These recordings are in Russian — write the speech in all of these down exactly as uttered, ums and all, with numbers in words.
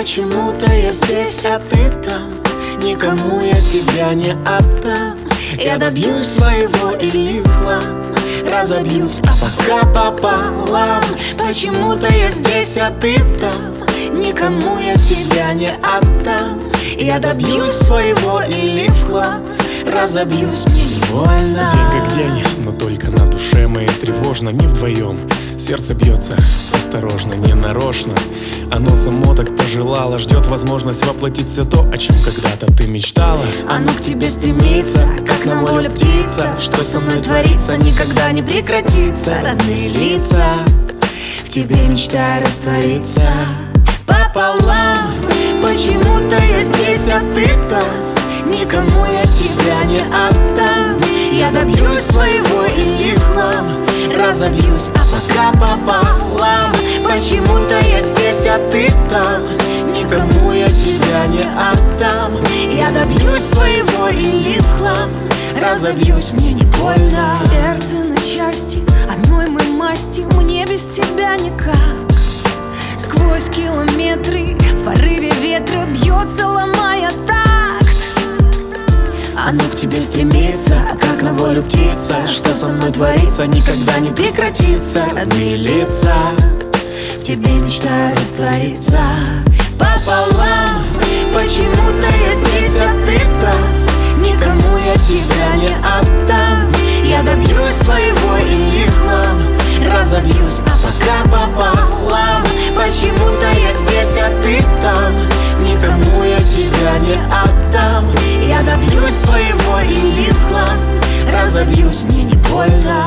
Почему-то я здесь, а ты там. Никому я тебя не отдам. Я добьюсь своего или в хлам разобьюсь, а пока пополам. Почему-то я здесь, а ты там. Никому я тебя не отдам. Я добьюсь своего или в хлам разобьюсь, мне не больно. День как день, но только на душе моей тревожно. Не вдвоем, сердце бьется осторожно, не нарочно. Оно само так пожелало, ждет возможность воплотить все то, о чем когда-то ты мечтала. Оно к тебе стремится, как на воле птица. Что со мной творится, никогда не прекратится. Родные лица, в тебе мечтаю раствориться пополам. Почему-то я здесь, а ты там. Никому я тебя не отдам. Я добьюсь своего или в хлам разобьюсь, а пока пополам. Почему-то я здесь, а ты там. Никому я тебя не отдам. Я добьюсь своего или в хлам разобьюсь, мне не больно. Сердце на части, одной мы масти. Мне без тебя никак. Сквозь километры, в порыве ветра бьется, ломая такт. Оно к тебе стремится, как на волю птица. Что со мной творится, никогда не прекратится. Родные лица, в тебе мечтаю раствориться пополам. Почему-то я здесь, а ты там. Никому я тебя не отдам. Я добьюсь своего или в хлам разобьюсь, а пока пополам. Почему-то я здесь, а ты там. Никому я тебя не отдам. Я добьюсь своего или в хлам разобьюсь, мне не больно.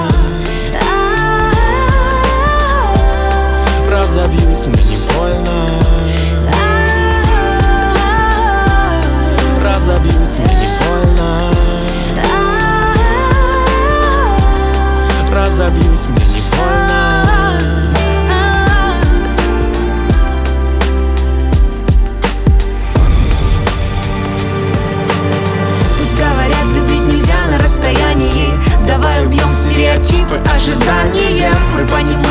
Разобьюсь, мне не больно. Разобьюсь, мне не больно. Разобьюсь, мне не больно. Давай убьем стереотипы, ожидания. Мы понимаем